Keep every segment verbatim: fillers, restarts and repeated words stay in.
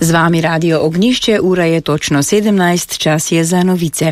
Z vami Radio Ognjišče, ura je točno sedemnajst, čas je za novice.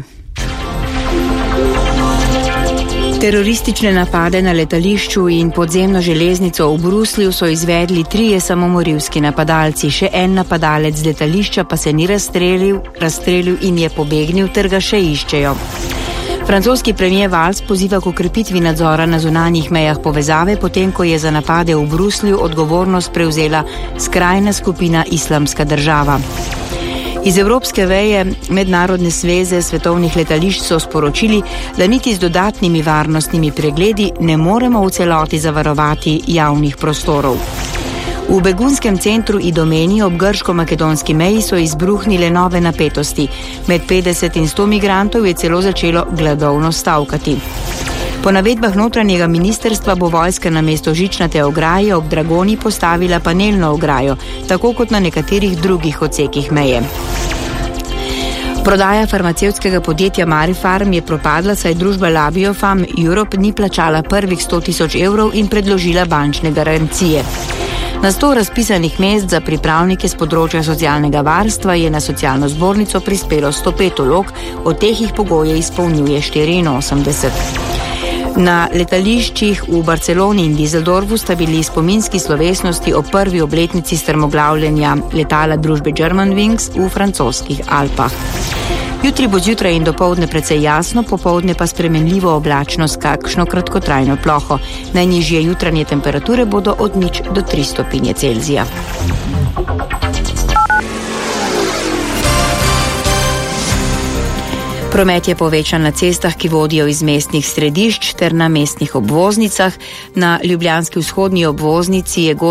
Teroristične napade na letališču in podzemno železnico v Bruslju so izvedli trije samomorilski napadalci. Še en napadalec z letališča pa se ni razstrelil, razstrelil in je pobegnil, ter ga še iščejo. Francoski premier Valls poziva k okrepitvi nadzora na zunanjih mejah povezave, potem ko je za napade v Bruslju odgovornost prevzela skrajna skupina Islamska država. Iz Evropske veje Mednarodne zveze svetovnih letališč so sporočili, da niti z dodatnimi varnostnimi pregledi ne moremo v celoti zavarovati javnih prostorov. V begunskem centru Idomeni ob grško-makedonski meji so izbruhnile nove napetosti. Med petdeset in sto migrantov je celo začelo gladovno stavkati. Po navedbah notranjega ministrstva bo vojska namesto žičnate ograje ob Dragoni postavila panelno ograjo, tako kot na nekaterih drugih odsekih meje. Prodaja farmacevtskega podjetja Marifarm je propadla, saj družba Labiofarm Europe ni plačala prvih sto tisoč evrov in predložila bančne garancije. Na sto razpisanih mest za pripravnike z področja socialnega varstva je na socialno zbornico prispelo sto pet vlog, od teh jih pogoje izpolnjuje štiriinosemdeset. Na letališčih v Barceloni in Düsseldorfu sta bili spominski slovesnosti o prvi obletnici strmoglavljenja letala družbe Germanwings v francoskih Alpah. Jutri bo zjutraj in dopoldne precej jasno, popoldne pa spremenljivo oblačno s kakšno kratkotrajno ploho. Najnižje jutranje temperature bodo od nič do tri stopinje Celzija. Promet je povečan na cestah, ki vodijo iz mestnih središč ter na mestnih obvoznicah. Na ljubljanski vzhodni obvoznici je